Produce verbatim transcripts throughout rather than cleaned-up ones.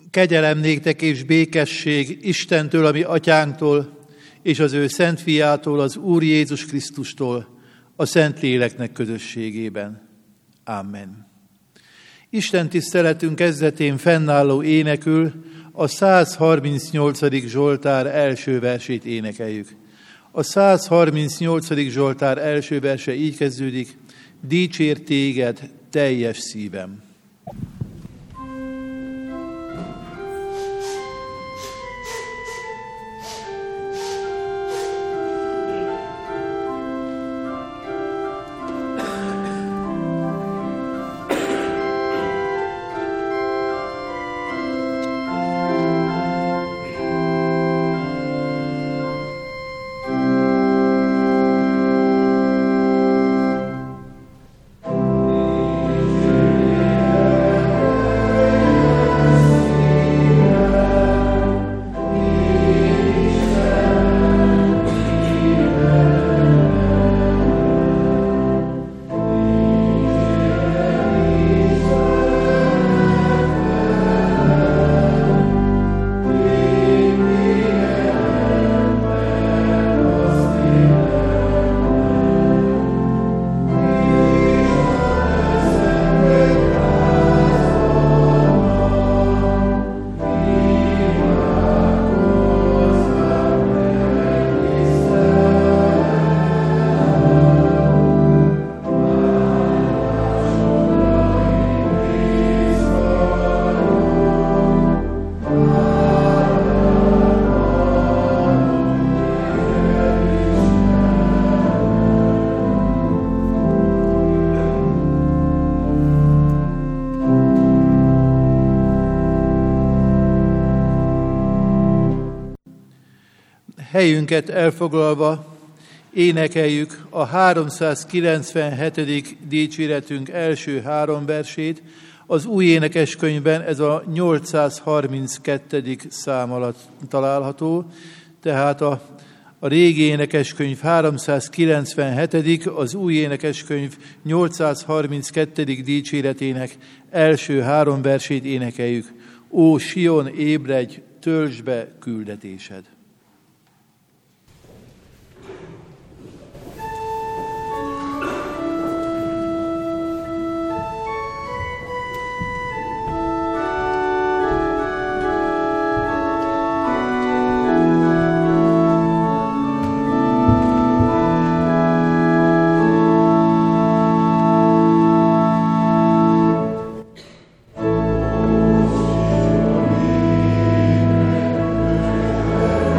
Kegyelem néktek és békesség Istentől, a mi atyánktól, és az ő szent fiától, az Úr Jézus Krisztustól, a Szentléleknek közösségében. Amen. Isten tiszteletünk kezdetén fennálló énekül a száz harmincnyolcadik Zsoltár első versét énekeljük. A száz harmincnyolcadik Zsoltár első verse így kezdődik: Dicsér téged teljes szívem. Helyünket elfoglalva énekeljük a háromszázkilencvenhetedik dicséretünk első három versét. Az új énekeskönyvben ez a nyolcszázharminckettedik szám alatt található, tehát a, a régi énekeskönyv háromszázkilencvenhetedik az új énekeskönyv nyolcszázharminckettedik dicséretének első három versét énekeljük. Ó, Sion, ébredj, töltsd be küldetésed! Oh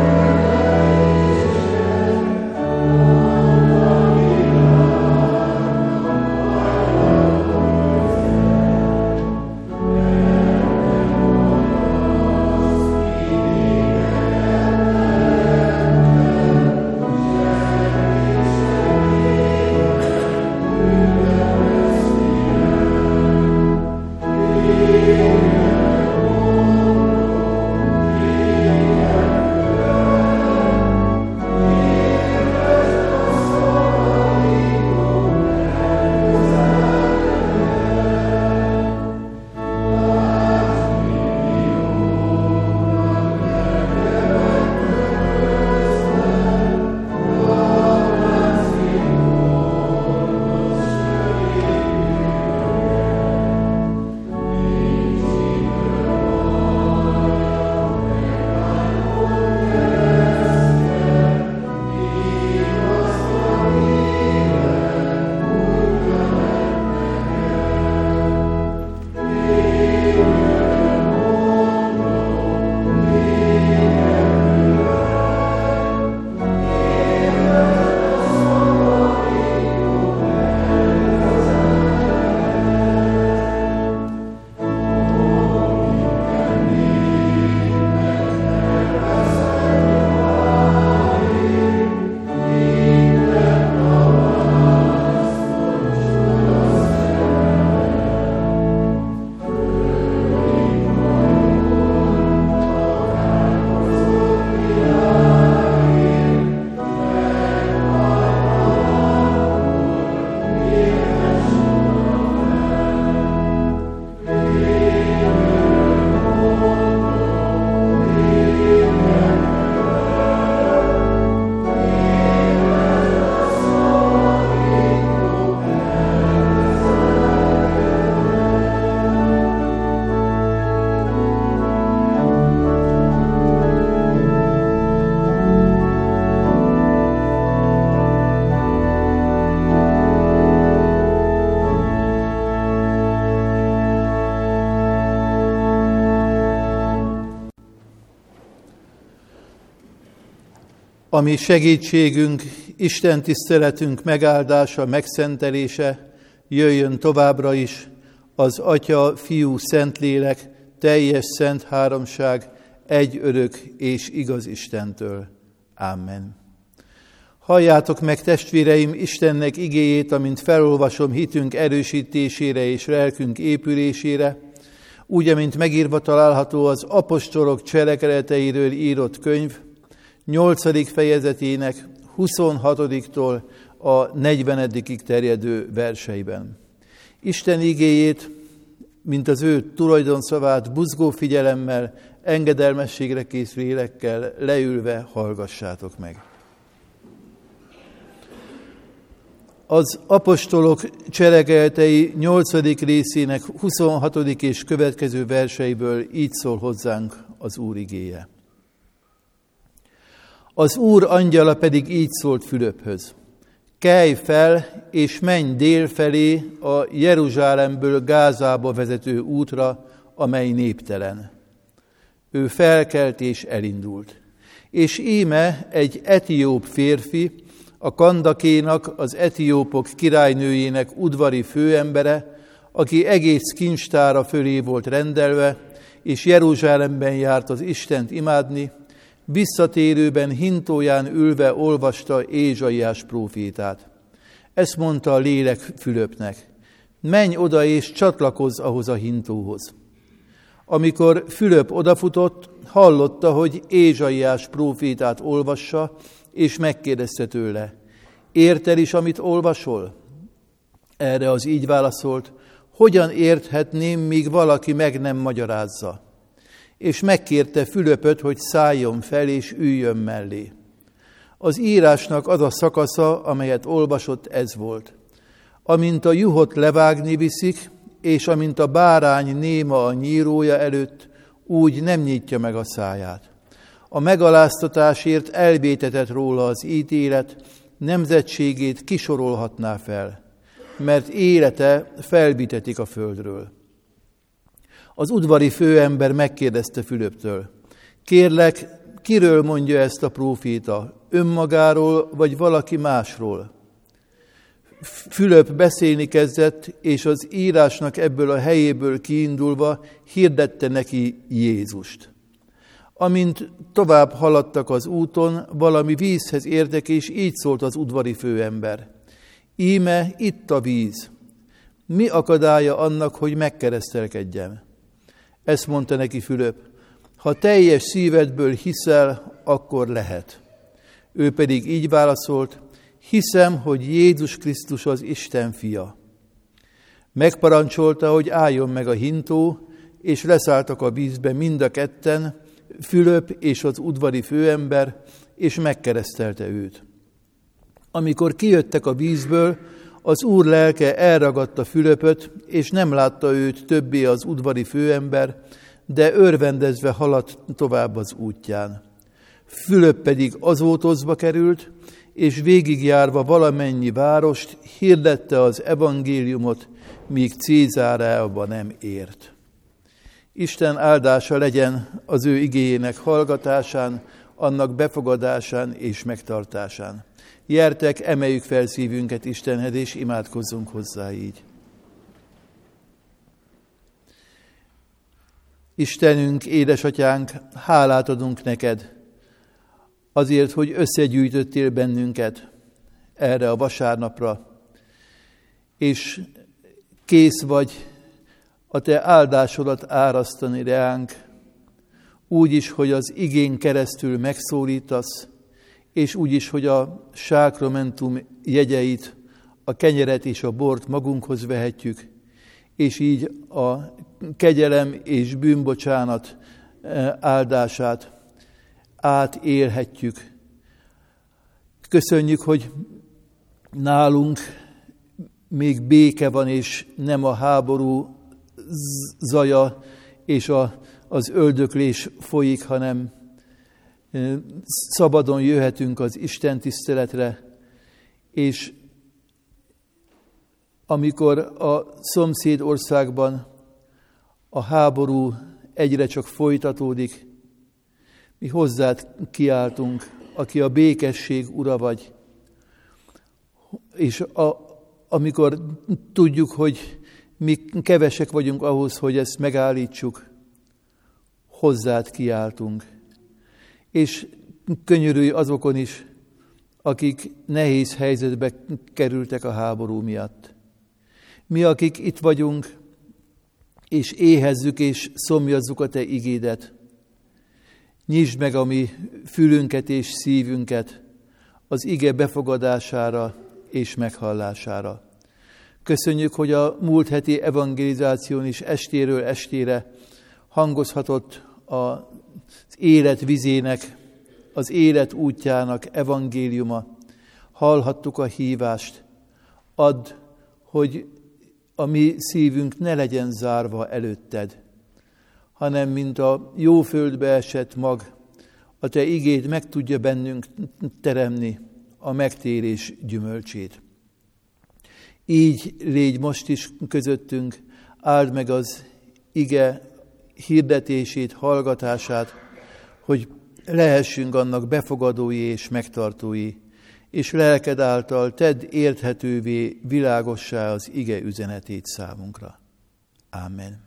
Ami segítségünk, Isten tiszteletünk megáldása, megszentelése jöjjön továbbra is az Atya, Fiú, Szentlélek, teljes szent háromság, egy örök és igaz Istentől. Amen. Halljátok meg, testvéreim, Istennek igéjét, amint felolvasom hitünk erősítésére és lelkünk épülésére, úgy, amint megírva található az apostolok cselekedeteiről írott könyv, nyolcadik fejezetének huszonhatodiktól a negyvenedikig terjedő verseiben. Isten igéjét, mint az ő tulajdonszavát buzgó figyelemmel, engedelmességre kész lélekkel leülve hallgassátok meg. Az apostolok cselekedetei nyolcadik részének huszonhatodik és következő verseiből így szól hozzánk az Úr igéje. Az Úr angyala pedig így szólt Fülöphöz: kelj fel, és menj dél felé a Jeruzsálemből Gázába vezető útra, amely néptelen. Ő felkelt és elindult. És íme egy etióp férfi, a Kandakénak, az etiópok királynőjének udvari főembere, aki egész kincstára fölé volt rendelve, és Jeruzsálemben járt az Istent imádni, visszatérőben hintóján ülve olvasta Ézsaiás prófétát. Ezt mondta a lélek Fülöpnek: menj oda és csatlakozz ahhoz a hintóhoz. Amikor Fülöp odafutott, hallotta, hogy Ézsaiás prófétát olvassa, és megkérdezte tőle: érted is, amit olvasol? Erre az így válaszolt: hogyan érthetném, míg valaki meg nem magyarázza? És megkérte Fülöpöt, hogy szálljon fel és üljön mellé. Az írásnak az a szakasza, amelyet olvasott, ez volt: amint a juhot levágni viszik, és amint a bárány néma a nyírója előtt, úgy nem nyitja meg a száját. A megaláztatásért elvétetett róla az ítélet, nemzetségét kisorolhatná fel, mert élete felvitetik a földről. Az udvari főember megkérdezte Fülöptől: kérlek, kiről mondja ezt a próféta, önmagáról vagy valaki másról? Fülöp beszélni kezdett, és az írásnak ebből a helyéből kiindulva hirdette neki Jézust. Amint tovább haladtak az úton, valami vízhez értek, és így szólt az udvari főember: íme itt a víz. Mi akadálya annak, hogy megkeresztelkedjem? Ezt mondta neki Fülöp: ha teljes szívedből hiszel, akkor lehet. Ő pedig így válaszolt: hiszem, hogy Jézus Krisztus az Isten fia. Megparancsolta, hogy álljon meg a hintó, és leszálltak a vízbe mind a ketten, Fülöp és az udvari főember, és megkeresztelte őt. Amikor kijöttek a vízből, az Úr lelke elragadta Fülöpöt, és nem látta őt többé az udvari főember, de örvendezve haladt tovább az útján. Fülöp pedig azótozba került, és végigjárva valamennyi várost hirdette az evangéliumot, míg Cézáreába nem ért. Isten áldása legyen az ő igéjének hallgatásán, annak befogadásán és megtartásán. Gyertek, emeljük fel szívünket Istenhez, és imádkozzunk hozzá így. Istenünk, édesatyánk, hálát adunk neked azért, hogy összegyűjtöttél bennünket erre a vasárnapra, és kész vagy a te áldásodat árasztani reánk, úgy is, hogy az igén keresztül megszólítasz, és úgy is, hogy a sákramentum jegyeit, a kenyeret és a bort magunkhoz vehetjük, és így a kegyelem és bűnbocsánat áldását átélhetjük. Köszönjük, hogy nálunk még béke van, és nem a háború zaja és a, az öldöklés folyik, hanem szabadon jöhetünk az Isten tiszteletre, és amikor a szomszéd országban a háború egyre csak folytatódik, mi hozzád kiáltunk aki a békesség ura vagy. És a, amikor tudjuk, hogy mi kevesek vagyunk ahhoz, hogy ezt megállítsuk, hozzád kiáltunk. És könyörülj azokon is, akik nehéz helyzetbe kerültek a háború miatt. Mi, akik itt vagyunk, és éhezzük és szomjazzuk a te igédet, nyisd meg a mi fülünket és szívünket az ige befogadására és meghallására. Köszönjük, hogy a múlt heti evangelizáción is estéről estére hangozhatott az élet vizének, az élet útjának evangéliuma. Hallhattuk a hívást. Add, hogy a mi szívünk ne legyen zárva előtted, hanem mint a jó földbe esett mag, a te igéd meg tudja bennünk teremni a megtérés gyümölcsét. Így légy most is közöttünk, áld meg az ige hirdetését, hallgatását, hogy lehessünk annak befogadói és megtartói, és lelked által tedd érthetővé, világossá az ige üzenetét számunkra. Ámen.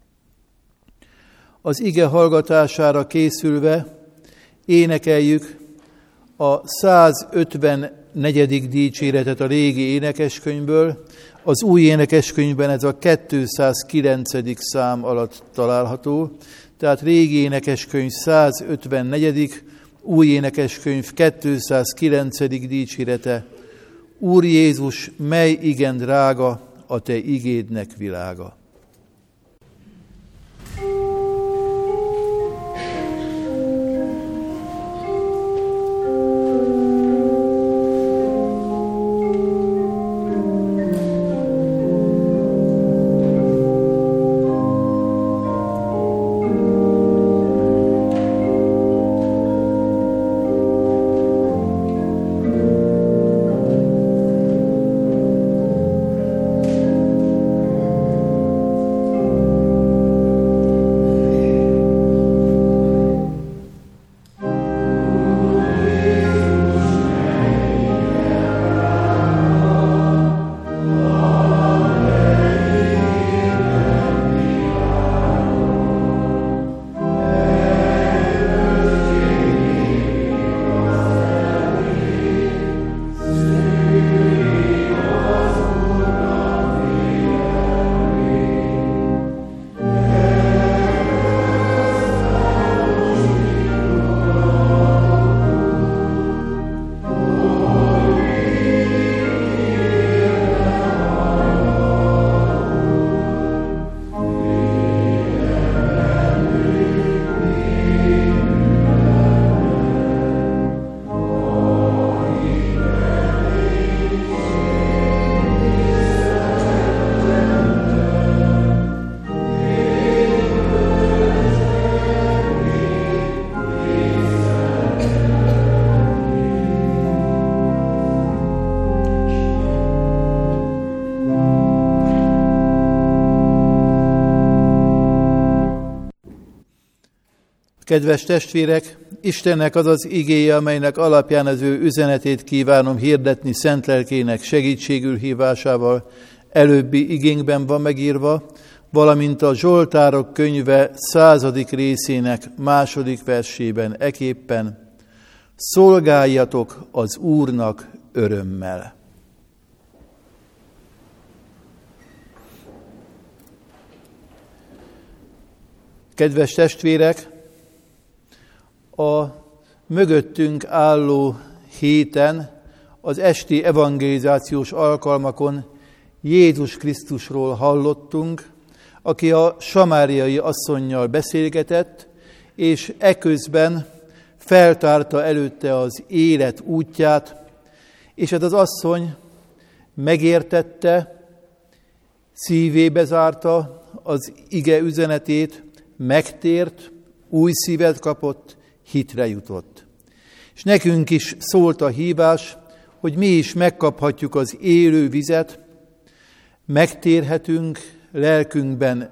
Az ige hallgatására készülve énekeljük a százötvennegyedik dicséretet a régi énekeskönyvből. Az új énekeskönyvben ez a kétszázkilencedik szám alatt található, tehát régi énekeskönyv százötvennegyedik, új énekeskönyv kétszázkilencedik dicsérete. Úr Jézus, mely igen drága, a te igédnek világa. Kedves testvérek, Istennek az az igéje, amelynek alapján az ő üzenetét kívánom hirdetni szent lelkének segítségül hívásával, előbbi igénkben van megírva, valamint a Zsoltárok könyve századik részének második versében eképpen: szolgáljatok az Úrnak örömmel. Kedves testvérek, a mögöttünk álló héten, az esti evangelizációs alkalmakon Jézus Krisztusról hallottunk, aki a samáriai asszonnyal beszélgetett, és eközben feltárta előtte az élet útját, és ez az asszony megértette, szívébe zárta az ige üzenetét, megtért, új szívet kapott, hitre jutott. És nekünk is szólt a hívás, hogy mi is megkaphatjuk az élő vizet, megtérhetünk, lelkünkben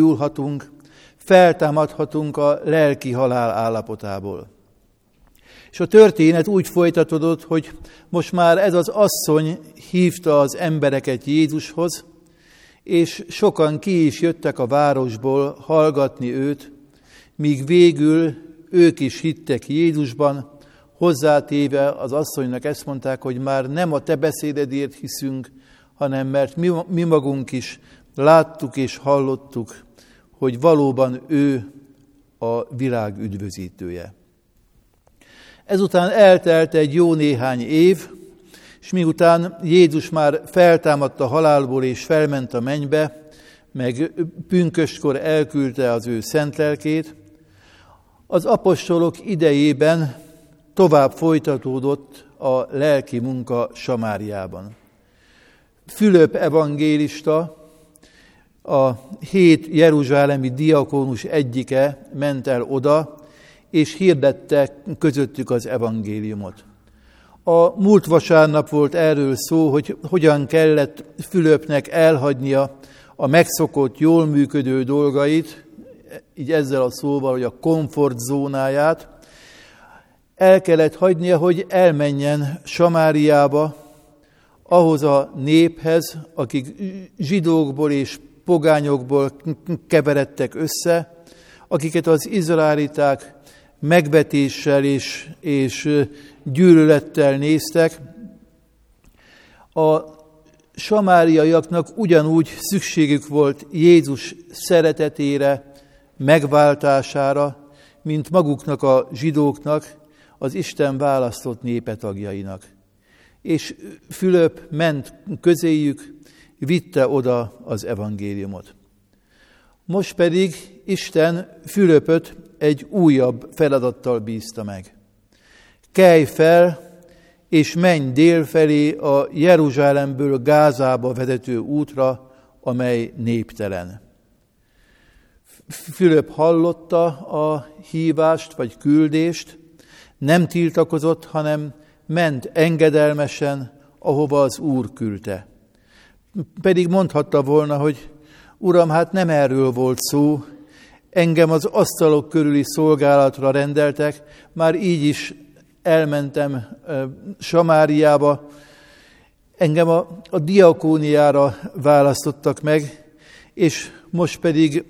megújulhatunk, feltámadhatunk a lelki halál állapotából. És a történet úgy folytatódott, hogy most már ez az asszony hívta az embereket Jézushoz, és sokan ki is jöttek a városból hallgatni őt, míg végül ők is hittek Jézusban, hozzátéve az asszonynak ezt mondták, hogy már nem a te beszédedért hiszünk, hanem mert mi, mi magunk is láttuk és hallottuk, hogy valóban ő a világ üdvözítője. Ezután eltelt egy jó néhány év, és miután Jézus már feltámadt a halálból és felment a mennybe, meg pünköstkor elküldte az ő szent lelkét, az apostolok idejében tovább folytatódott a lelki munka Samáriában. Fülöp evangélista, a hét jeruzsálemi diakónus egyike ment el oda, és hirdette közöttük az evangéliumot. A múlt vasárnap volt erről szó, hogy hogyan kellett Fülöpnek elhagynia a megszokott, jól működő dolgait, így ezzel a szóval, hogy a komfortzónáját, el kellett hagynia, hogy elmenjen Samáriába, ahhoz a néphez, akik zsidókból és pogányokból keveredtek össze, akiket az izraeliták megvetéssel és, és gyűlölettel néztek. A samáriaiaknak ugyanúgy szükségük volt Jézus szeretetére, megváltására, mint maguknak a zsidóknak, az Isten választott népe tagjainak. És Fülöp ment közéjük, vitte oda az evangéliumot. Most pedig Isten Fülöpöt egy újabb feladattal bízta meg. Kelj fel, és menj délfelé a Jeruzsálemből Gázába vezető útra, amely néptelen. Fülöp hallotta a hívást vagy küldést, nem tiltakozott, hanem ment engedelmesen, ahova az Úr küldte. Pedig mondhatta volna, hogy Uram, hát nem erről volt szó, engem az asztalok körüli szolgálatra rendeltek, már így is elmentem Samáriába, engem a, a diakóniára választottak meg, és most pedig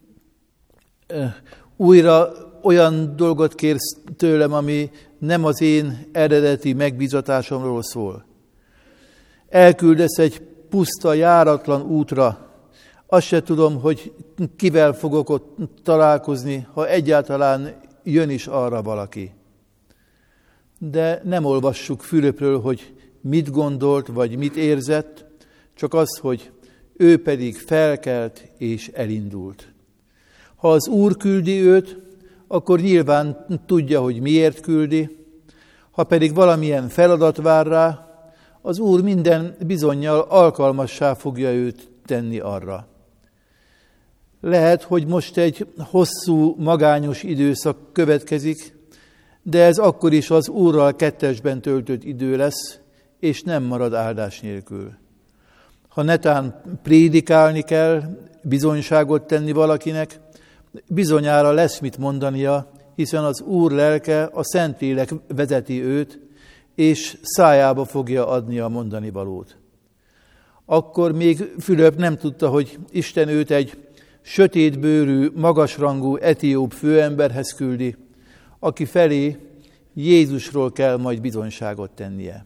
újra olyan dolgot kérsz tőlem, ami nem az én eredeti megbízatásomról szól. Elküldesz egy puszta, járatlan útra, azt se tudom, hogy kivel fogok ott találkozni, ha egyáltalán jön is arra valaki. De nem olvassuk Fülöpről, hogy mit gondolt, vagy mit érzett, csak az, hogy ő pedig felkelt és elindult. Ha az Úr küldi őt, akkor nyilván tudja, hogy miért küldi, ha pedig valamilyen feladat vár rá, az Úr minden bizonnyal alkalmassá fogja őt tenni arra. Lehet, hogy most egy hosszú, magányos időszak következik, de ez akkor is az Úrral kettesben töltött idő lesz, és nem marad áldás nélkül. Ha netán prédikálni kell, bizonyságot tenni valakinek, bizonyára lesz mit mondania, hiszen az Úr lelke, a Szentlélek vezeti őt, és szájába fogja adni a mondani valót. Akkor még Fülöp nem tudta, hogy Isten őt egy sötétbőrű, magasrangú etióp főemberhez küldi, aki felé Jézusról kell majd bizonyságot tennie.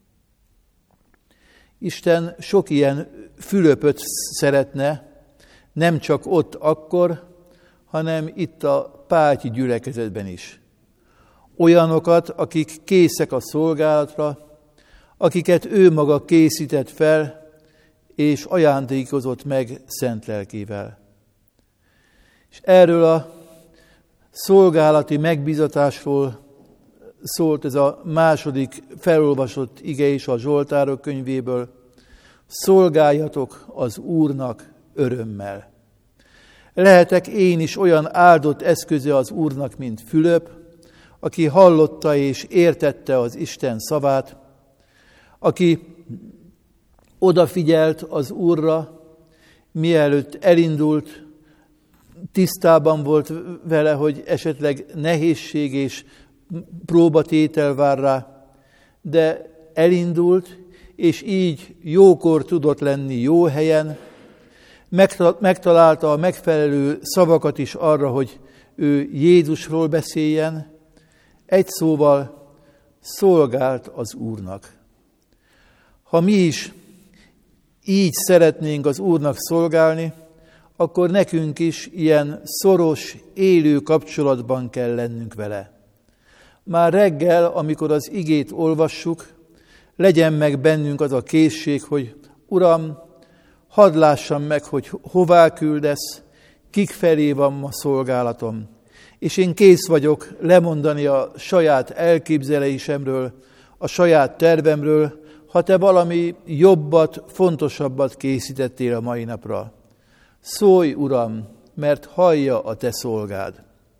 Isten sok ilyen Fülöpöt szeretne, nem csak ott akkor, hanem itt a pátyi gyülekezetben is. Olyanokat, akik készek a szolgálatra, akiket ő maga készített fel, és ajándékozott meg szent lelkével. És erről a szolgálati megbízatásról szólt ez a második felolvasott ige is a Zsoltárok könyvéből. Szolgáljatok az Úrnak örömmel. Lehetek én is olyan áldott eszköze az Úrnak, mint Fülöp, aki hallotta és értette az Isten szavát, aki odafigyelt az Úrra, mielőtt elindult, tisztában volt vele, hogy esetleg nehézség és próbatétel vár rá, de elindult, és így jókor tudott lenni jó helyen, megtalálta a megfelelő szavakat is arra, hogy ő Jézusról beszéljen, egy szóval szolgált az Úrnak. Ha mi is így szeretnénk az Úrnak szolgálni, akkor nekünk is ilyen szoros, élő kapcsolatban kell lennünk vele. Már reggel, amikor az igét olvassuk, legyen meg bennünk az a készség, hogy Uram, hadd lássam meg, hogy hová küldesz, kik felé van ma szolgálatom, és én kész vagyok lemondani a saját elképzelésemről, a saját tervemről, ha te valami jobbat, fontosabbat készítettél a mai napra. Szólj, Uram, mert hallja a te szolgád.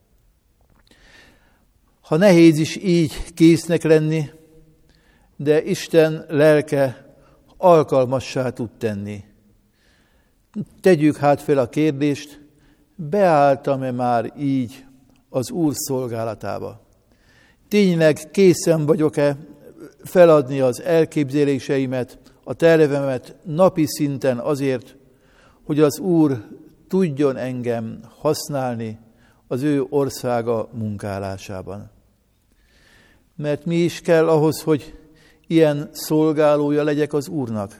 Ha nehéz is így késznek lenni, de Isten lelke alkalmassá tud tenni. Tegyük hát fel a kérdést, beálltam-e már így az Úr szolgálatába? Tényleg készen vagyok-e feladni az elképzeléseimet, a tervemet napi szinten azért, hogy az Úr tudjon engem használni az ő országa munkálásában. Mert mi is kell ahhoz, hogy ilyen szolgálója legyek az Úrnak?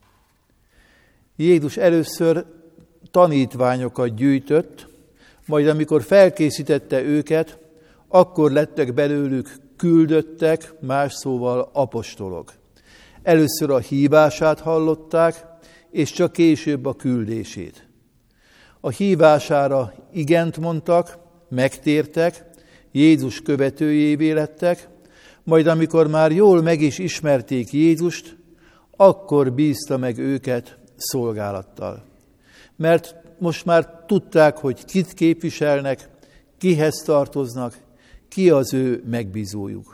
Jézus először tanítványokat gyűjtött, majd amikor felkészítette őket, akkor lettek belőlük küldöttek, más szóval apostolok. Először a hívását hallották, és csak később a küldését. A hívására igent mondtak, megtértek, Jézus követőjévé lettek, majd amikor már jól meg is ismerték Jézust, akkor bízta meg őket szolgálattal. Mert most már tudták, hogy kit képviselnek, kihez tartoznak, ki az ő megbízójuk.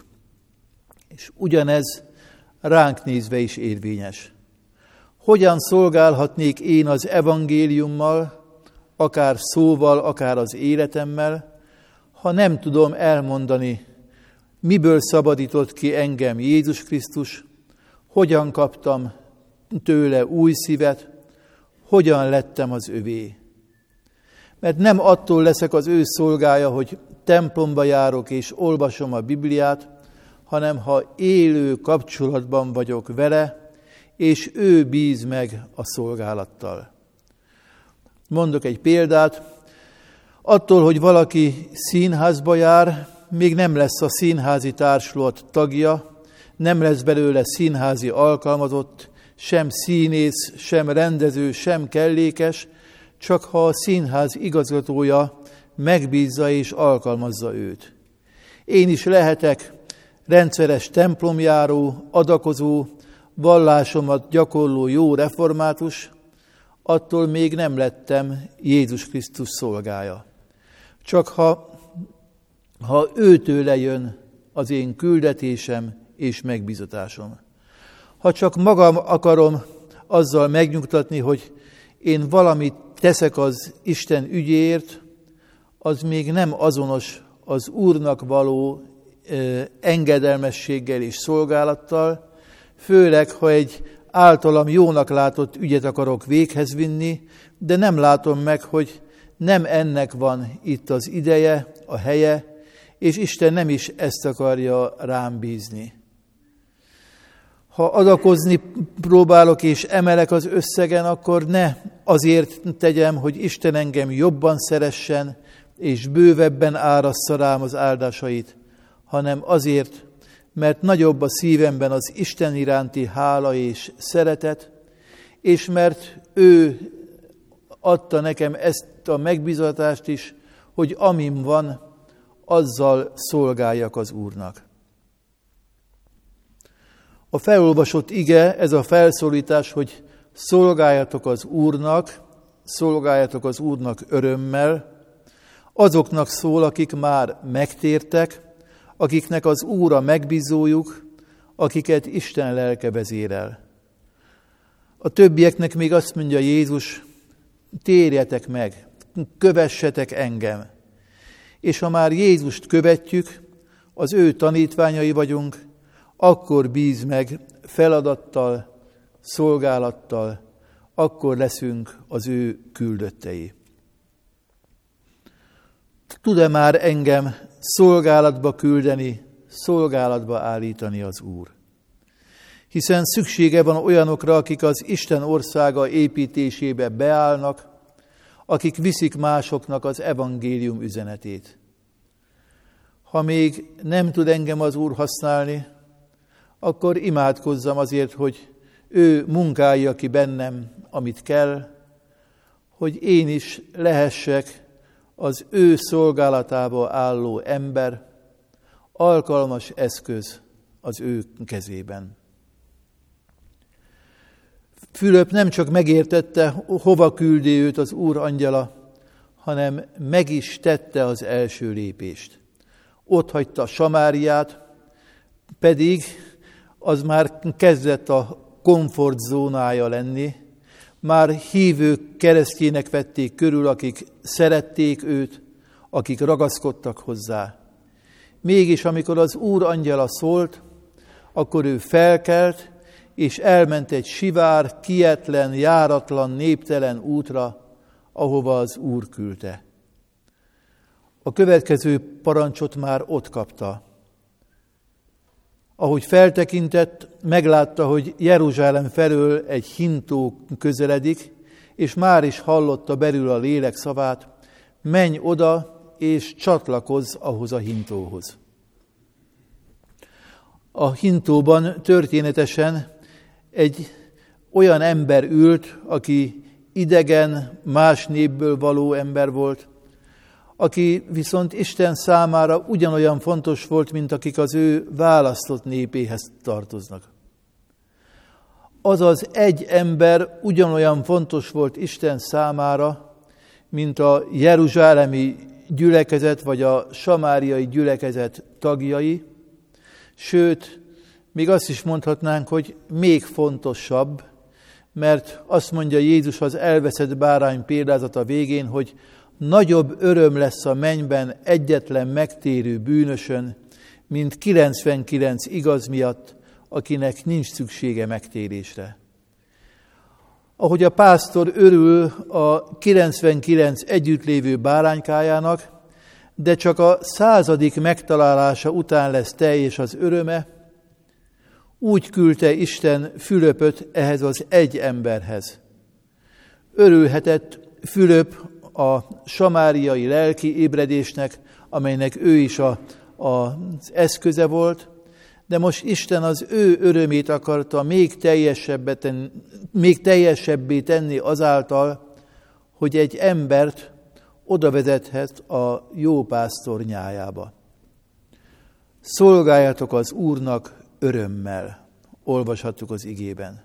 És ugyanez ránk nézve is érvényes. Hogyan szolgálhatnék én az evangéliummal, akár szóval, akár az életemmel, ha nem tudom elmondani, miből szabadított ki engem Jézus Krisztus, hogyan kaptam tőle új szívet, hogyan lettem az övé. Mert nem attól leszek az ő szolgája, hogy templomba járok és olvasom a Bibliát, hanem ha élő kapcsolatban vagyok vele, és ő bíz meg a szolgálattal. Mondok egy példát. Attól, hogy valaki színházba jár, még nem lesz a színházi társulat tagja, nem lesz belőle színházi alkalmazott, sem színész, sem rendező, sem kellékes, csak ha a színház igazgatója megbízza és alkalmazza őt. Én is lehetek rendszeres templomjáró, adakozó, vallásomat gyakorló jó református, attól még nem lettem Jézus Krisztus szolgája. Csak ha, ha őtőle jön az én küldetésem és megbízatásom. Ha csak magam akarom azzal megnyugtatni, hogy én valamit teszek az Isten ügyéért, az még nem azonos az Úrnak való ö, engedelmességgel és szolgálattal, főleg, ha egy általam jónak látott ügyet akarok véghez vinni, de nem látom meg, hogy nem ennek van itt az ideje, a helye, és Isten nem is ezt akarja rám bízni. Ha adakozni próbálok és emelek az összegen, akkor ne azért tegyem, hogy Isten engem jobban szeressen, és bővebben árassza rám az áldásait, hanem azért, mert nagyobb a szívemben az Isten iránti hála és szeretet, és mert ő adta nekem ezt a megbízatást is, hogy amim van, azzal szolgáljak az Úrnak. A felolvasott ige, ez a felszólítás, hogy szolgáljatok az Úrnak, szolgáljatok az Úrnak örömmel, azoknak szól, akik már megtértek, akiknek az Úr a megbízójuk, akiket Isten lelke vezérel. A többieknek még azt mondja Jézus, térjetek meg, kövessetek engem. És ha már Jézust követjük, az ő tanítványai vagyunk, akkor bíz meg feladattal, szolgálattal, akkor leszünk az ő küldöttei. Tud-e már engem szolgálatba küldeni, szolgálatba állítani az Úr? Hiszen szüksége van olyanokra, akik az Isten országa építésébe beállnak, akik viszik másoknak az evangélium üzenetét. Ha még nem tud engem az Úr használni, akkor imádkozzam azért, hogy ő munkálja ki bennem, amit kell, hogy én is lehessek az ő szolgálatába álló ember, alkalmas eszköz az ő kezében. Fülöp nem csak megértette, hova küldi őt az Úr angyala, hanem meg is tette az első lépést. Ott hagyta Samáriát, pedig az már kezdett a komfortzónája lenni, már hívő keresztjének vették körül, akik szerették őt, akik ragaszkodtak hozzá. Mégis, amikor az Úr angyala szólt, akkor ő felkelt, és elment egy sivár, kietlen, járatlan, néptelen útra, ahova az Úr küldte. A következő parancsot már ott kapta. Ahogy feltekintett, meglátta, hogy Jeruzsálem felől egy hintó közeledik, és már is hallotta belül a lélek szavát, menj oda, és csatlakozz ahhoz a hintóhoz. A hintóban történetesen egy olyan ember ült, aki idegen, más népből való ember volt, aki viszont Isten számára ugyanolyan fontos volt, mint akik az ő választott népéhez tartoznak. Azaz egy ember ugyanolyan fontos volt Isten számára, mint a jeruzsálemi gyülekezet vagy a samáriai gyülekezet tagjai, sőt, még azt is mondhatnánk, hogy még fontosabb, mert azt mondja Jézus az elveszett bárány példázata végén, hogy nagyobb öröm lesz a mennyben egyetlen megtérő bűnösön, mint kilencvenkilenc igaz miatt, akinek nincs szüksége megtérésre. Ahogy a pásztor örül a kilencvenkilenc együttlévő báránykájának, de csak a századik megtalálása után lesz teljes az öröme, úgy küldte Isten Fülöpöt ehhez az egy emberhez. Örülhetett Fülöp a samáriai lelki ébredésnek, amelynek ő is a, a, az eszköze volt, de most Isten az ő örömét akarta még teljesebbé tenni, még teljesebbé tenni azáltal, hogy egy embert oda vezethet a jó pásztor nyájába. Szolgáljatok az Úrnak örömmel, olvashattuk az igében.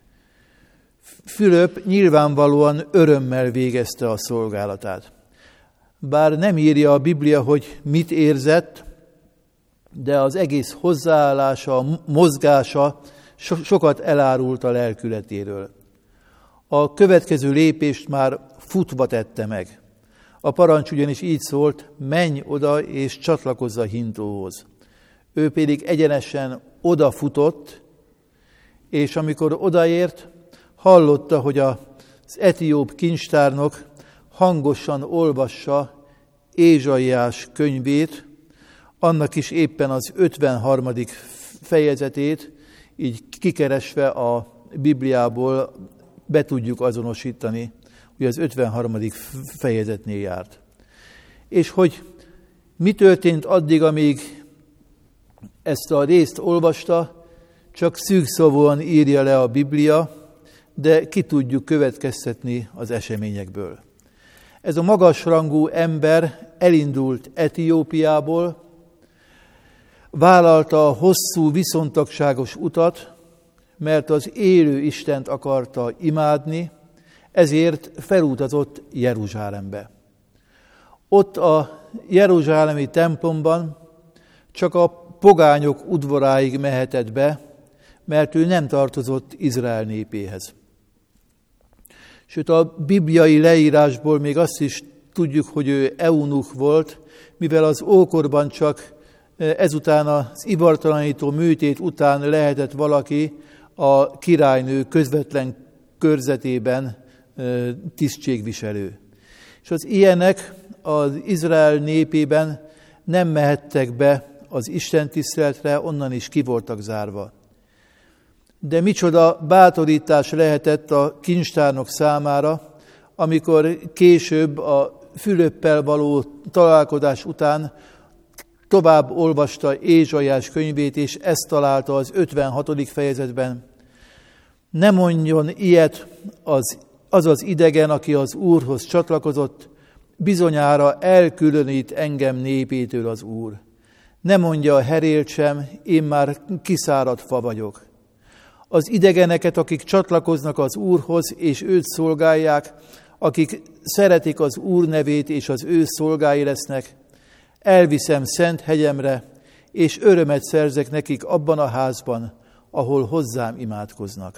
Fülöp nyilvánvalóan örömmel végezte a szolgálatát. Bár nem írja a Biblia, hogy mit érzett, de az egész hozzáállása, mozgása so- sokat elárult a lelkületéről. A következő lépést már futva tette meg. A parancs ugyanis így szólt, menj oda és csatlakozz a hintóhoz. Ő pedig egyenesen odafutott, és amikor odaért, hallotta, hogy az etióp kincstárnok hangosan olvassa Ézsaiás könyvét, annak is éppen az ötvenharmadik fejezetét, így kikeresve a Bibliából be tudjuk azonosítani, hogy az ötvenharmadik fejezetnél járt. És hogy mi történt addig, amíg ezt a részt olvasta, csak szűkszavúan írja le a Biblia, de ki tudjuk következtetni az eseményekből. Ez a magasrangú ember elindult Etiópiából, vállalta a hosszú viszontagságos utat, mert az élő Istent akarta imádni, ezért felutazott Jeruzsálembe. Ott a jeruzsálemi templomban csak a pogányok udvaráig mehetett be, mert ő nem tartozott Izrael népéhez. Sőt, a bibliai leírásból még azt is tudjuk, hogy ő eunuch volt, mivel az ókorban csak ezután az ivartalanító műtét után lehetett valaki a királynő közvetlen körzetében tisztségviselő. És az ilyenek az Izrael népében nem mehettek be az istentiszteletre, onnan is ki voltak zárva. De micsoda bátorítás lehetett a kincstárnok számára, amikor később a Fülöppel való találkozás után tovább olvasta Ézsaiás könyvét, és ezt találta az ötvenhatodik fejezetben. Ne mondjon ilyet az, az az idegen, aki az Úrhoz csatlakozott, bizonyára elkülönít engem népétől az Úr. Ne mondja a herélt sem, én már kiszáradt fa vagyok. Az idegeneket, akik csatlakoznak az Úrhoz, és őt szolgálják, akik szeretik az Úr nevét, és az ő szolgái lesznek, elviszem szent hegyemre, és örömet szerzek nekik abban a házban, ahol hozzám imádkoznak.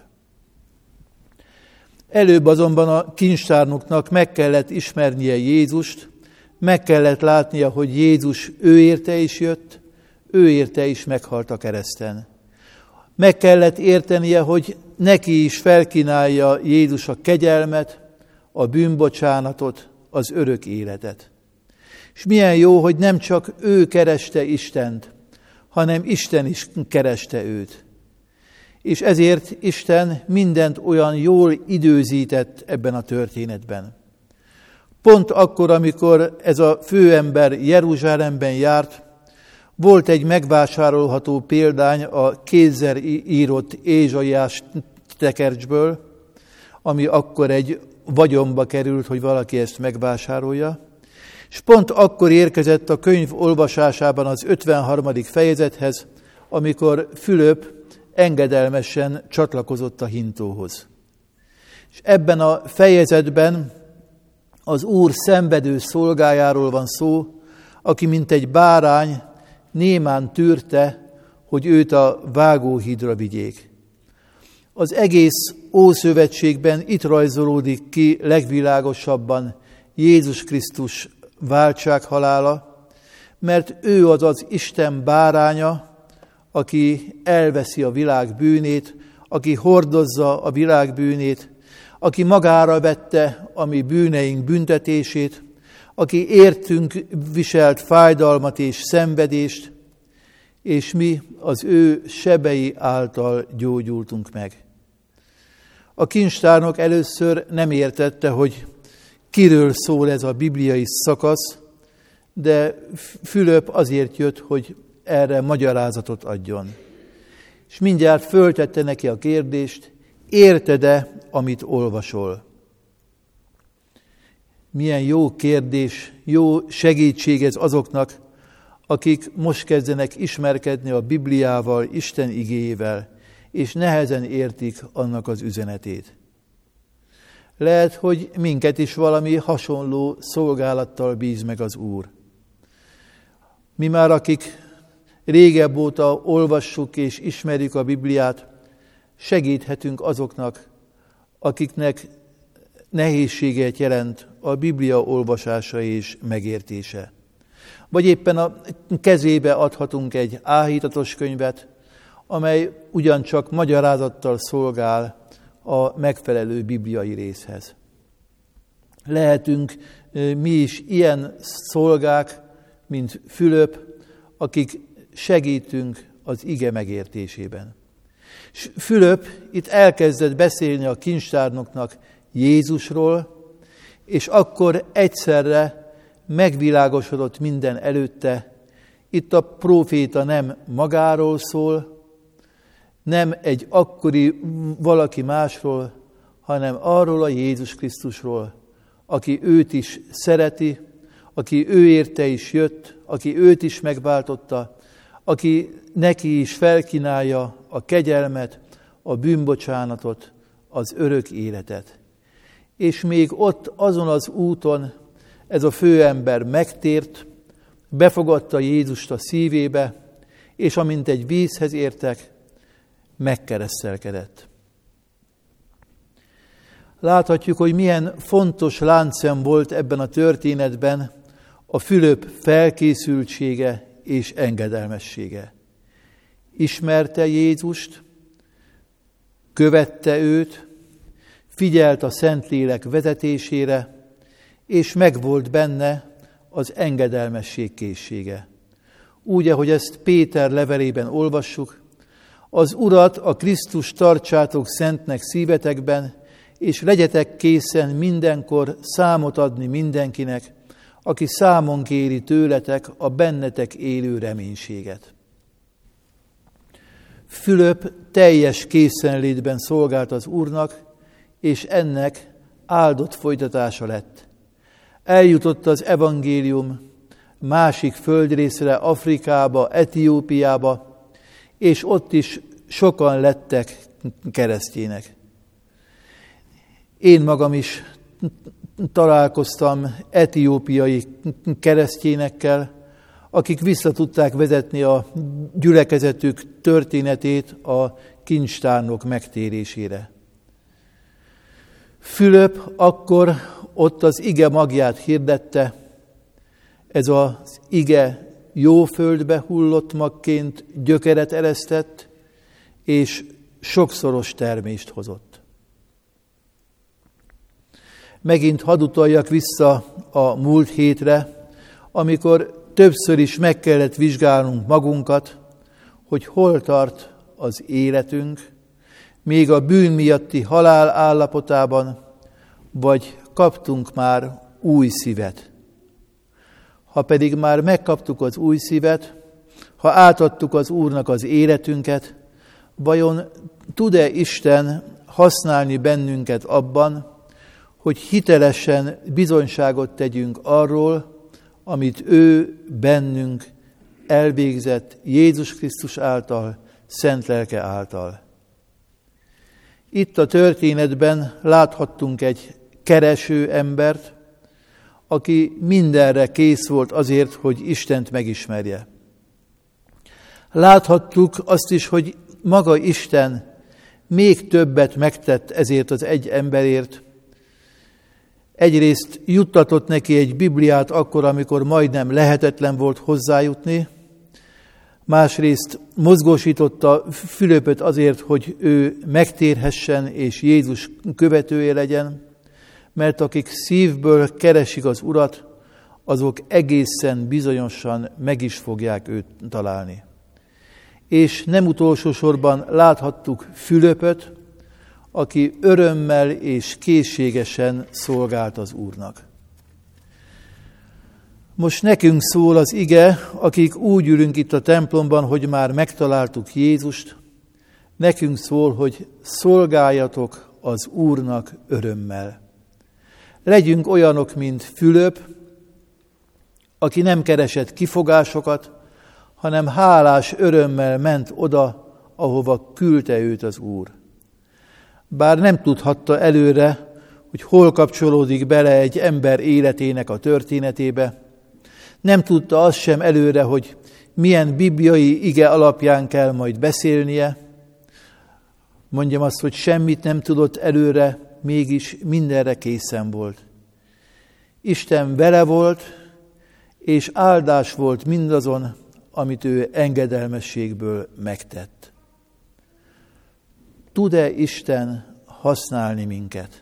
Előbb azonban a kincstárnoknak meg kellett ismernie Jézust, meg kellett látnia, hogy Jézus ő érte is jött, ő érte is meghalt a kereszten. Meg kellett értenie, hogy neki is felkínálja Jézus a kegyelmet, a bűnbocsánatot, az örök életet. És milyen jó, hogy nem csak ő kereste Istent, hanem Isten is kereste őt. És ezért Isten mindent olyan jól időzített ebben a történetben. Pont akkor, amikor ez a főember Jeruzsálemben járt, volt egy megvásárolható példány a kézzel írott Ézsaiás tekercsből, ami akkor egy vagyonba került, hogy valaki ezt megvásárolja. És pont akkor érkezett a könyv olvasásában az ötvenharmadik fejezethez, amikor Fülöp engedelmesen csatlakozott a hintóhoz. És ebben a fejezetben az Úr szenvedő szolgájáról van szó, aki mint egy bárány némán tűrte, hogy őt a vágóhídra vigyék. Az egész Ószövetségben itt rajzolódik ki legvilágosabban Jézus Krisztus váltsághalála, mert ő az az Isten báránya, aki elveszi a világ bűnét, aki hordozza a világ bűnét, aki magára vette a mi bűneink büntetését, aki értünk viselt fájdalmat és szenvedést, és mi az ő sebei által gyógyultunk meg. A kincstárnok először nem értette, hogy kiről szól ez a bibliai szakasz, de Fülöp azért jött, hogy erre magyarázatot adjon. És mindjárt föltette neki a kérdést, érted-e, amit olvasol? Milyen jó kérdés, jó segítség ez azoknak, akik most kezdenek ismerkedni a Bibliával, Isten igéjével, és nehezen értik annak az üzenetét. Lehet, hogy minket is valami hasonló szolgálattal bíz meg az Úr. Mi már, akik régebb óta olvassuk és ismerjük a Bibliát, segíthetünk azoknak, akiknek nehézséget jelent a Biblia olvasása és megértése. Vagy éppen a kezébe adhatunk egy áhítatos könyvet, amely ugyancsak magyarázattal szolgál a megfelelő bibliai részhez. Lehetünk mi is ilyen szolgák, mint Fülöp, akik segítünk az ige megértésében. És Fülöp itt elkezdett beszélni a kincstárnoknak Jézusról, és akkor egyszerre megvilágosodott minden előtte. Itt a próféta nem magáról szól, nem egy akkori valaki másról, hanem arról a Jézus Krisztusról, aki őt is szereti, aki ő érte is jött, aki őt is megváltotta, aki neki is felkínálja a kegyelmet, a bűnbocsánatot, az örök életet. És még ott azon az úton ez a főember megtért, befogadta Jézust a szívébe, és amint egy vízhez értek, megkeresztelkedett. Láthatjuk, hogy milyen fontos láncszem volt ebben a történetben a Fülöp felkészültsége és engedelmessége. Ismerte Jézust, követte őt, figyelt a Szentlélek vezetésére, és megvolt benne az engedelmesség készsége. Úgy, ahogy ezt Péter levelében olvassuk, az Urat, a Krisztust tartsátok szentnek szívetekben, és legyetek készen mindenkor számot adni mindenkinek, aki számon kéri tőletek a bennetek élő reménységet. Fülöp teljes készenlétben szolgált az Úrnak, és ennek áldott folytatása lett. Eljutott az evangélium másik földrészre, Afrikába, Etiópiába, és ott is sokan lettek keresztjének. Én magam is találkoztam etiópiai keresztjénekkel, akik vissza tudták vezetni a gyülekezetük történetét a kincstárnok megtérésére. Fülöp akkor ott az ige magját hirdette, ez az ige jó földbe hullott magként gyökeret eresztett, és sokszoros termést hozott. Megint hadd utaljak vissza a múlt hétre, amikor többször is meg kellett vizsgálnunk magunkat, hogy hol tart az életünk, még a bűn miatti halál állapotában, vagy kaptunk már új szívet. Ha pedig már megkaptuk az új szívet, ha átadtuk az Úrnak az életünket, vajon tud-e Isten használni bennünket abban, hogy hitelesen bizonyságot tegyünk arról, amit ő bennünk elvégzett Jézus Krisztus által, szent lelke által. Itt a történetben láthattunk egy kereső embert, aki mindenre kész volt azért, hogy Istent megismerje. Láthattuk azt is, hogy maga Isten még többet megtett ezért az egy emberért. Egyrészt juttatott neki egy Bibliát akkor, amikor majdnem lehetetlen volt hozzájutni, másrészt mozgósította Fülöpöt azért, hogy ő megtérhessen és Jézus követője legyen, mert akik szívből keresik az Urat, azok egészen bizonyosan meg is fogják őt találni. És nem utolsó sorban láthattuk Fülöpöt, aki örömmel és készségesen szolgált az Úrnak. Most nekünk szól az ige, akik úgy ülünk itt a templomban, hogy már megtaláltuk Jézust, nekünk szól, hogy szolgáljatok az Úrnak örömmel. Legyünk olyanok, mint Fülöp, aki nem keresett kifogásokat, hanem hálás örömmel ment oda, ahova küldte őt az Úr. Bár nem tudhatta előre, hogy hol kapcsolódik bele egy ember életének a történetébe, nem tudta azt sem előre, hogy milyen bibliai ige alapján kell majd beszélnie. Mondjam azt, hogy semmit nem tudott előre, mégis mindenre készen volt. Isten vele volt, és áldás volt mindazon, amit ő engedelmességből megtett. Tud-e Isten használni minket?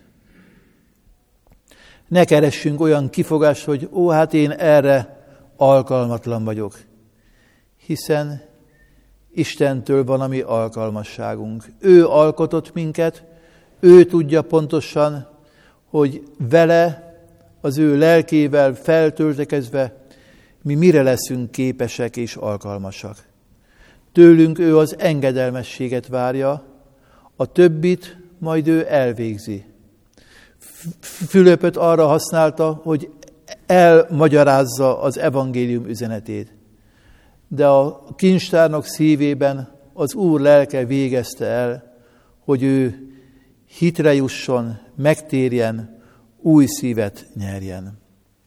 Ne keressünk olyan kifogást, hogy ó, hát én erre alkalmatlan vagyok, hiszen Istentől van a mi alkalmasságunk. Ő alkotott minket, ő tudja pontosan, hogy vele, az ő lelkével feltöltekezve mi mire leszünk képesek és alkalmasak. Tőlünk ő az engedelmességet várja, a többit majd ő elvégzi. Fülöpöt arra használta, hogy elmagyarázza az evangélium üzenetét. De a kincstárnok szívében az Úr lelke végezte el, hogy ő hitre jusson, megtérjen, új szívet nyerjen.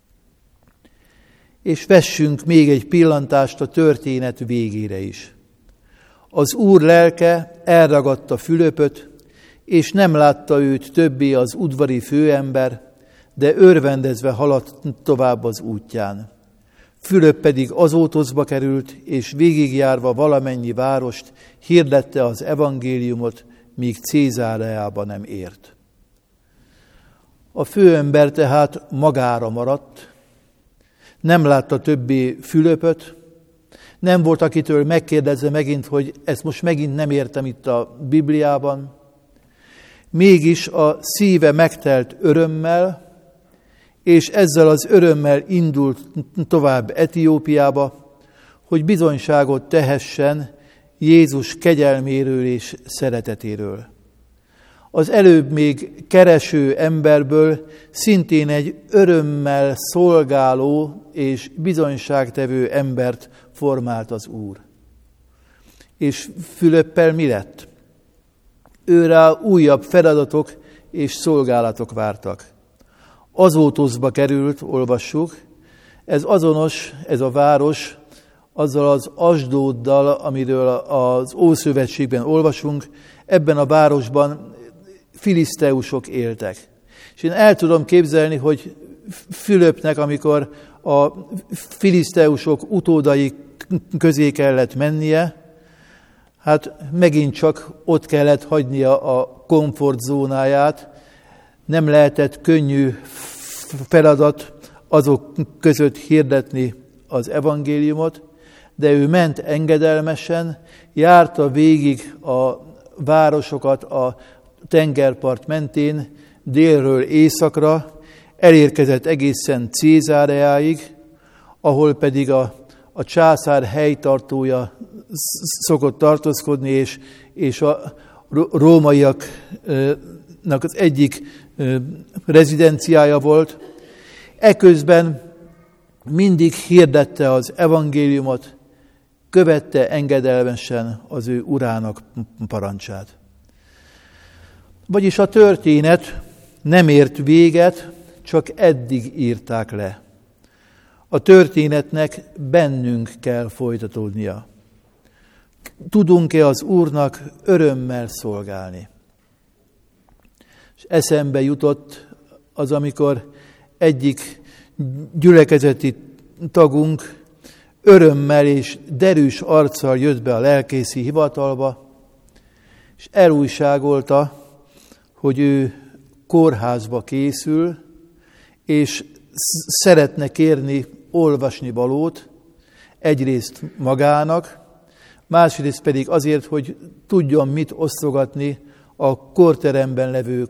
És vessünk még egy pillantást a történet végére is. Az Úr lelke elragadta Fülöpöt, és nem látta őt többé az udvari főember, de örvendezve haladt tovább az útján. Fülöp pedig Azótoszba került, és végigjárva valamennyi várost hirdette az evangéliumot, míg Cézáreába nem ért. A főember tehát magára maradt, nem látta többé Fülöpöt, nem volt, akitől megkérdezze megint, hogy ezt most megint nem értem itt a Bibliában. Mégis a szíve megtelt örömmel, és ezzel az örömmel indult tovább Etiópiába, hogy bizonyságot tehessen Jézus kegyelméről és szeretetéről. Az előbb még kereső emberből szintén egy örömmel szolgáló és bizonyságtevő embert formált az Úr. És Fülöppel mi lett? Őrá újabb feladatok és szolgálatok vártak. Azótoszba került, olvassuk, ez azonos, ez a város, azzal az Asdóddal, amiről az Ószövetségben olvasunk, ebben a városban filiszteusok éltek. És én el tudom képzelni, hogy Fülöpnek, amikor a filiszteusok utódai közé kellett mennie, hát megint csak ott kellett hagynia a komfortzónáját, nem lehetett könnyű feladat azok között hirdetni az evangéliumot, de ő ment engedelmesen, járta végig a városokat a tengerpart mentén, délről északra, elérkezett egészen Cézáreáig, ahol pedig a, a császár helytartója szokott tartózkodni, és, és a rómaiaknak az egyik rezidenciája volt. Eközben mindig hirdette az evangéliumot, követte engedelmesen az ő urának parancsát. Vagyis a történet nem ért véget, csak eddig írták le. A történetnek bennünk kell folytatódnia. Tudunk-e az Úrnak örömmel szolgálni? És eszembe jutott az, amikor egyik gyülekezeti tagunk örömmel és derűs arccal jött be a lelkészi hivatalba, és elújságolta, hogy ő kórházba készül, és szeretne kérni olvasni valót, egyrészt magának, másrészt pedig azért, hogy tudjon mit osztogatni a kórteremben levő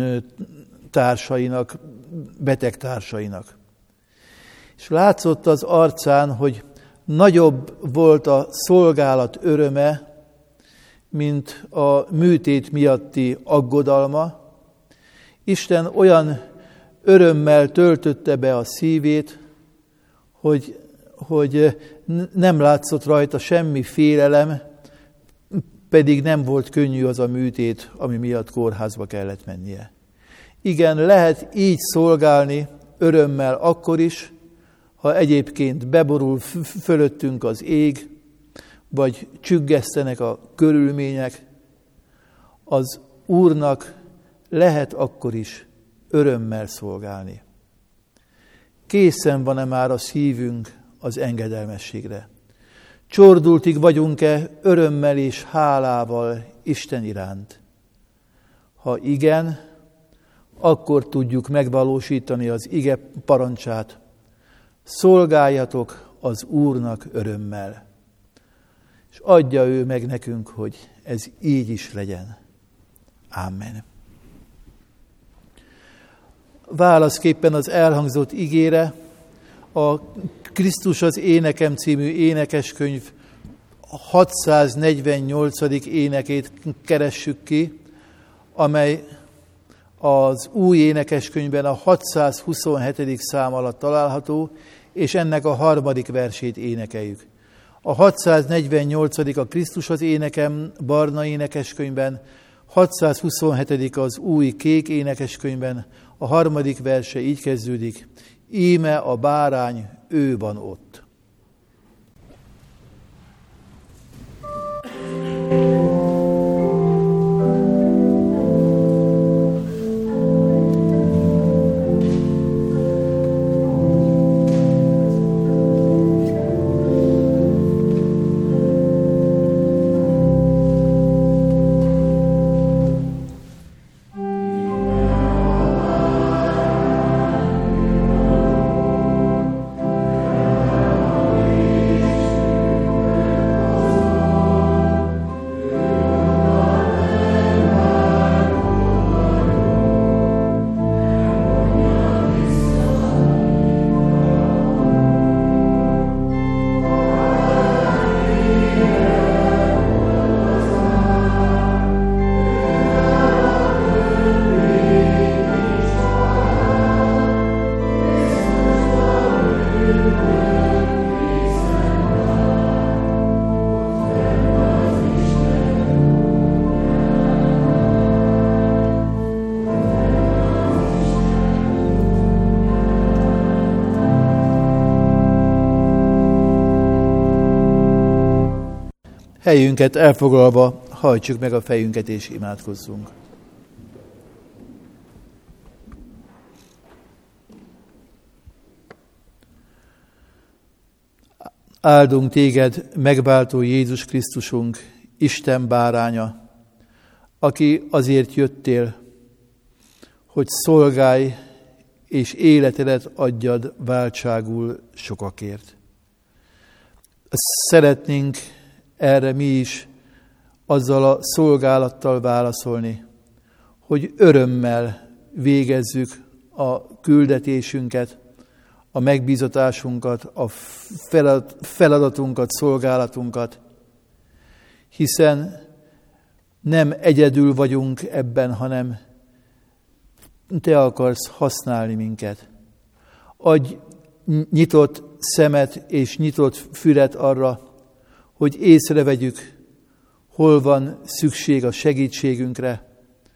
társainak, beteg társainak. És látszott az arcán, hogy nagyobb volt a szolgálat öröme, mint a műtét miatti aggodalma. Isten olyan örömmel töltötte be a szívét, hogy, hogy nem látszott rajta semmi félelem, pedig nem volt könnyű az a műtét, ami miatt kórházba kellett mennie. Igen, lehet így szolgálni örömmel akkor is, ha egyébként beborul fölöttünk az ég, vagy csüggesztenek a körülmények, az Úrnak lehet akkor is örömmel szolgálni. Készen van-e már a szívünk az engedelmességre? Csordultig vagyunk-e örömmel és hálával Isten iránt? Ha igen, akkor tudjuk megvalósítani az ige parancsát. Szolgáljatok az Úrnak örömmel. És adja ő meg nekünk, hogy ez így is legyen. Amen. Válaszképpen az elhangzott igére a Krisztus az énekem című énekeskönyv hatszáznegyvennyolcadik énekét keressük ki, amely az új énekeskönyvben a hatszázhuszonhetedik szám alatt található, és ennek a harmadik versét énekeljük. A hatszáznegyvennyolcadik a Krisztus az énekem barna énekeskönyvben, hatszázhuszonhetedik az új kék énekeskönyvben, a harmadik verse így kezdődik: íme a bárány, ő van ott. Helyünket elfoglalva hajtsuk meg a fejünket és imádkozzunk. Áldunk téged, megváltó Jézus Krisztusunk, Isten báránya, aki azért jöttél, hogy szolgálj és életedet adjad váltságul sokakért. Szeretnénk erre mi is azzal a szolgálattal válaszolni, hogy örömmel végezzük a küldetésünket, a megbízatásunkat, a feladatunkat, szolgálatunkat, hiszen nem egyedül vagyunk ebben, hanem te akarsz használni minket. Adj nyitott szemet és nyitott fület arra, hogy észrevegyük, hol van szükség a segítségünkre,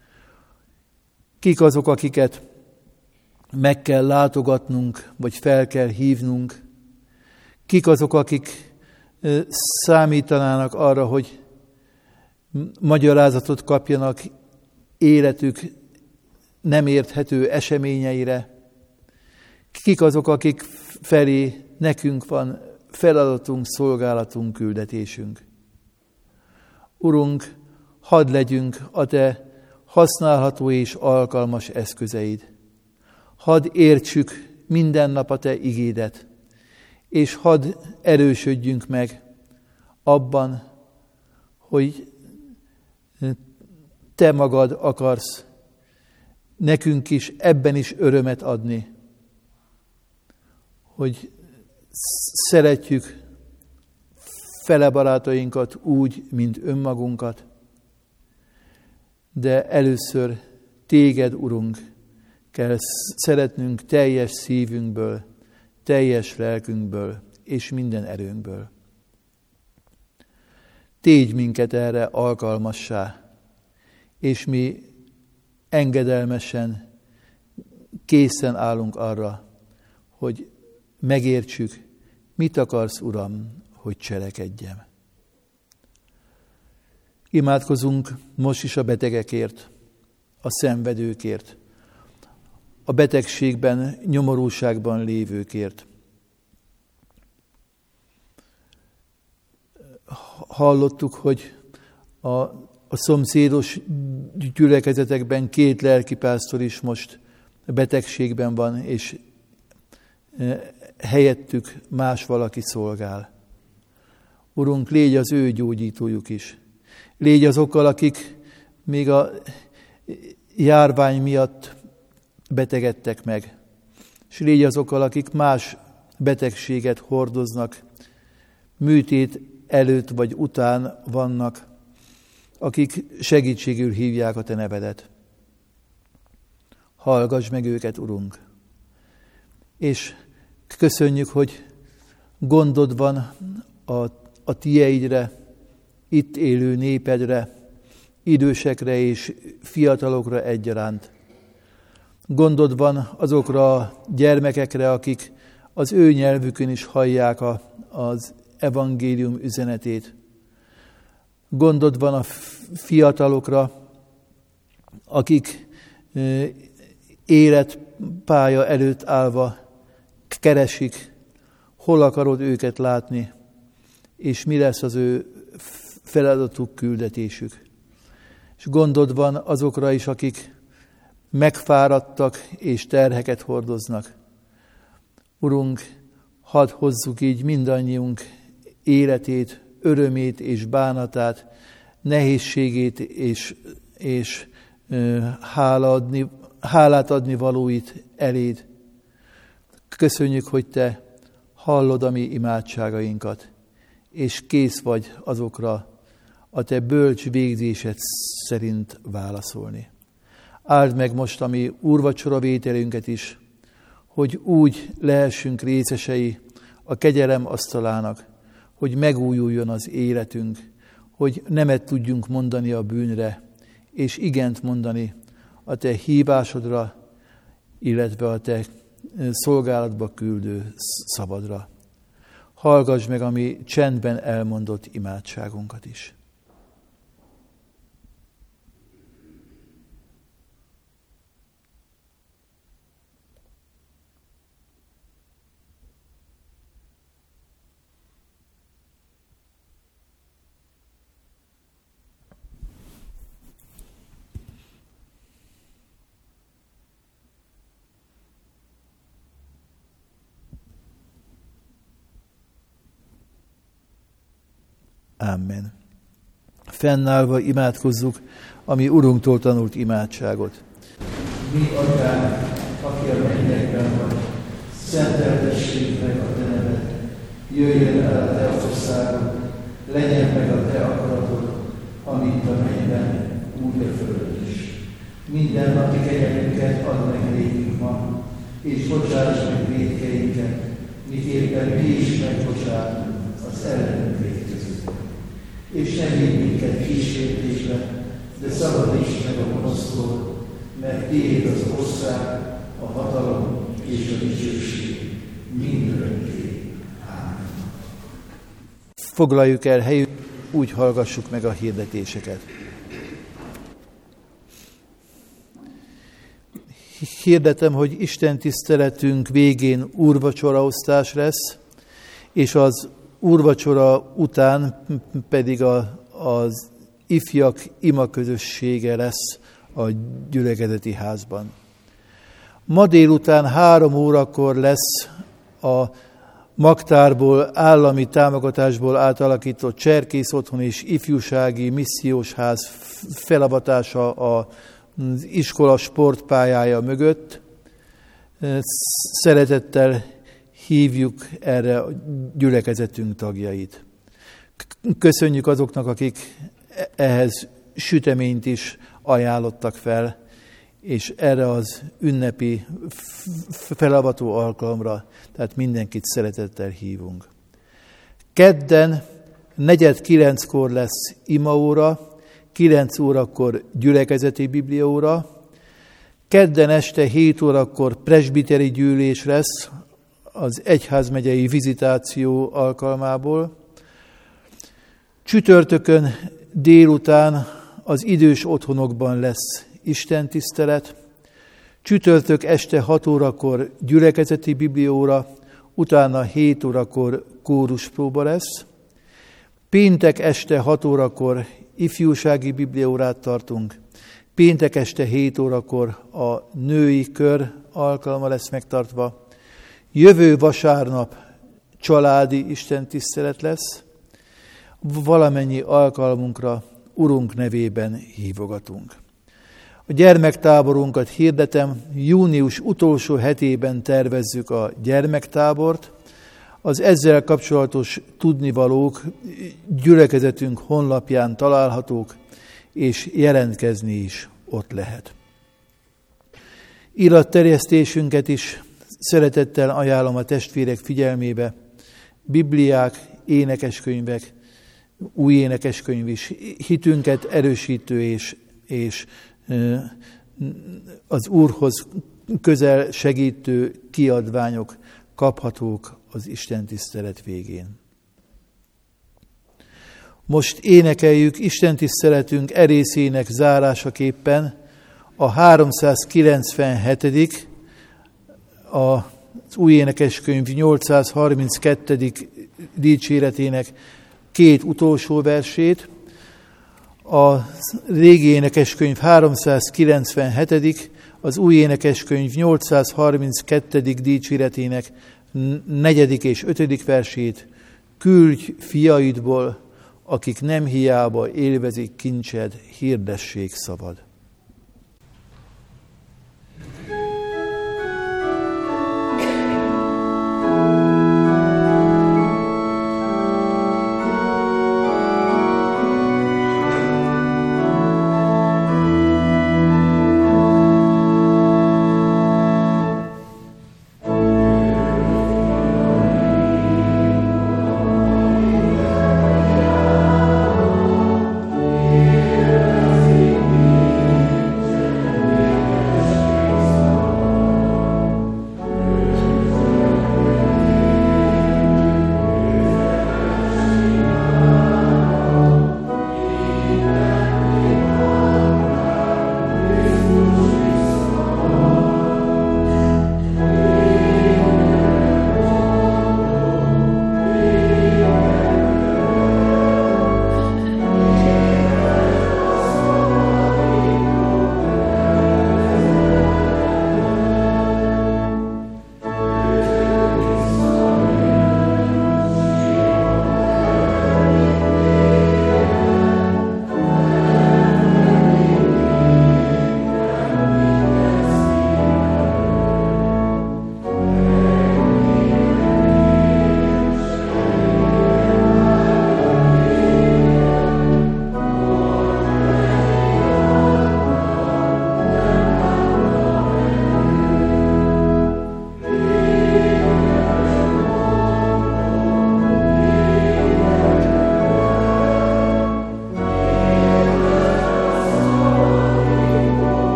kik azok, akiket meg kell látogatnunk, vagy fel kell hívnunk, kik azok, akik számítanának arra, hogy magyarázatot kapjanak életük nem érthető eseményeire, kik azok, akik felé nekünk van feladatunk, szolgálatunk, küldetésünk. Urunk, hadd legyünk a te használható és alkalmas eszközeid. Hadd értsük minden nap a te igédet, és hadd erősödjünk meg abban, hogy te magad akarsz nekünk is ebben is örömet adni, hogy szeretjük fele barátainkat úgy, mint önmagunkat, de először téged, Urunk, kell szeretnünk teljes szívünkből, teljes lelkünkből és minden erőnkből. Tégy minket erre alkalmassá, és mi engedelmesen készen állunk arra, hogy megértsük, mit akarsz, Uram, hogy cselekedjem. Imádkozunk most is a betegekért, a szenvedőkért, a betegségben, nyomorúságban lévőkért. Hallottuk, hogy a, a szomszédos gyülekezetekben két lelkipásztor is most betegségben van, és helyettük más valaki szolgál. Urunk, légy az ő gyógyítójuk is. Légy azokkal, akik még a járvány miatt betegedtek meg. És légy azokkal, akik más betegséget hordoznak, műtét előtt vagy után vannak, akik segítségül hívják a te nevedet. Hallgass meg őket, Urunk. És köszönjük, hogy gondod van a, a tieidre, itt élő népedre, idősekre és fiatalokra egyaránt. Gondod van azokra a gyermekekre, akik az ő nyelvükön is hallják a, az evangélium üzenetét. Gondod van a fiatalokra, akik életpálya előtt állva keresik, hol akarod őket látni, és mi lesz az ő feladatuk, küldetésük. És gondod van azokra is, akik megfáradtak és terheket hordoznak. Urunk, hadd hozzuk így mindannyiunk életét, örömét és bánatát, nehézségét és, és hála adni, hálát adni valóit eléd. Köszönjük, hogy te hallod a mi imádságainkat, és kész vagy azokra a te bölcs végzésed szerint válaszolni. Áld meg most a mi úrvacsora vételünket is, hogy úgy lehessünk részesei a kegyelem asztalának, hogy megújuljon az életünk, hogy nemet tudjunk mondani a bűnre, és igent mondani a te hívásodra, illetve a te szolgálatba küldő szabadra. hallgass meg a mi csendben elmondott imádságunkat is. Amen. Fennállva imádkozzuk a mi Urunktól tanult imádságot. Mi Atyánk, aki a mennyekben vagy, szenteltessék meg a Te neved, jöjjön el a Te országod, legyen meg a Te akaratod, amint a mennyben, úgy a földön is. Minden napi kenyerünket add meg nékünk ma, és bocsáss meg vétkeinket, miképpen mi is megbocsátunk az ellenünk vétkezőknek. És ne vigy minket kísértésbe, de szabadíts meg a gonosztól, mert Tiéd az ország, a hatalom és a dicsőség mindörökké. Ámen. Foglaljuk el helyüket, úgy hallgassuk meg a hirdetéseket. Hirdetem, hogy Isten tiszteletünk végén úrvacsoraosztás lesz, és az úrvacsora után pedig a, az ifjak ima közössége lesz a gyülekezeti házban. Ma délután három órakor lesz a Magtárból, állami támogatásból átalakított Cserkész Otthon és Ifjúsági Missziós Ház felavatása az iskola sportpályája mögött. Szeretettel hívjuk erre a gyülekezetünk tagjait. Köszönjük azoknak, akik ehhez süteményt is ajánlottak fel, és erre az ünnepi felavató alkalomra, tehát mindenkit szeretettel hívunk. Kedden negyed kilenckor lesz imaóra, kilenc órakor gyülekezeti bibliaóra, kedden este hét órakor presbiteri gyűlés lesz az egyházmegyei vizitáció alkalmából, csütörtökön délután az idős otthonokban lesz istentisztelet, csütörtök este hat órakor gyülekezeti bibliaóra, utána hét órakor kóruspróba lesz, péntek este hat órakor ifjúsági bibliaórát tartunk, péntek este hét órakor a női kör alkalma lesz megtartva, jövő vasárnap családi istentisztelet lesz, valamennyi alkalmunkra Urunk nevében hívogatunk. A gyermektáborunkat hirdetem, június utolsó hetében tervezzük a gyermektábort. Az ezzel kapcsolatos tudnivalók gyülekezetünk honlapján találhatók, és jelentkezni is ott lehet. Iratterjesztésünket is szeretettel ajánlom a testvérek figyelmébe. Bibliák, énekeskönyvek, új énekeskönyv is, hitünket erősítő és, és az Úrhoz közel segítő kiadványok kaphatók az istentisztelet végén. Most énekeljük istentiszteletünk erészének zárásaképpen a háromszázkilencvenhetedik az új énekeskönyv nyolcszázharminckettő dicséretének két utolsó versét, a régi énekeskönyv háromszázkilencvenhetedik az új énekeskönyv nyolcszázharminckettő dicséretének negyedik és ötödik versét, küldj fiaidból, akik nem hiába élvezik kincsed, hirdessék szavad. Thank you.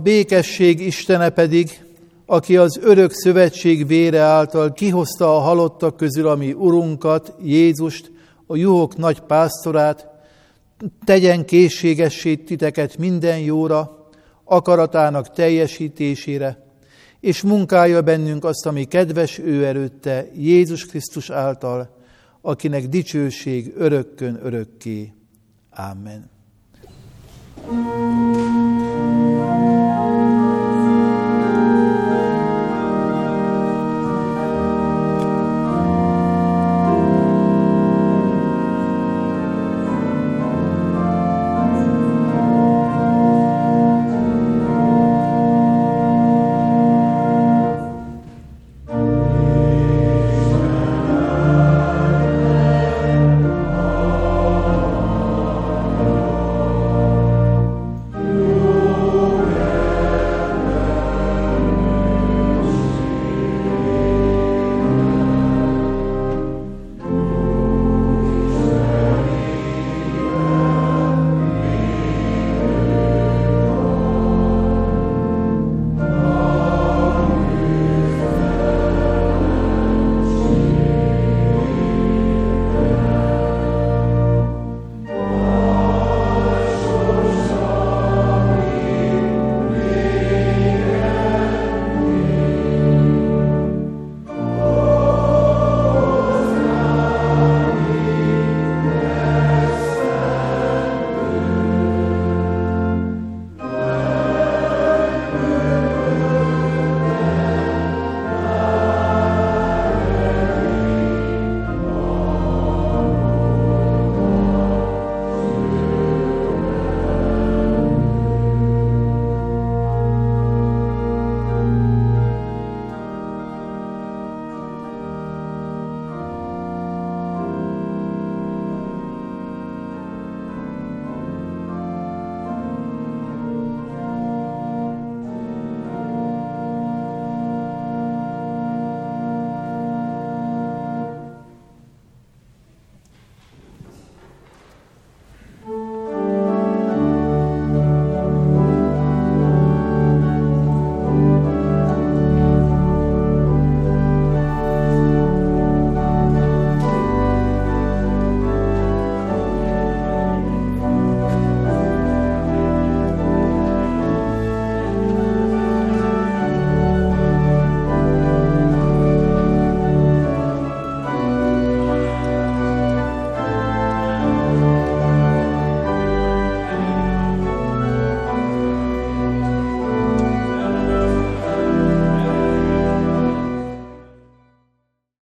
békesség Istene pedig, aki az örök szövetség vére által kihozta a halottak közül a mi Urunkat, Jézust, a juhok nagy pásztorát, tegyen készségessé titeket minden jóra, akaratának teljesítésére, és munkálja bennünk azt, ami kedves ő előtte, Jézus Krisztus által, akinek dicsőség örökkön örökké. Amen.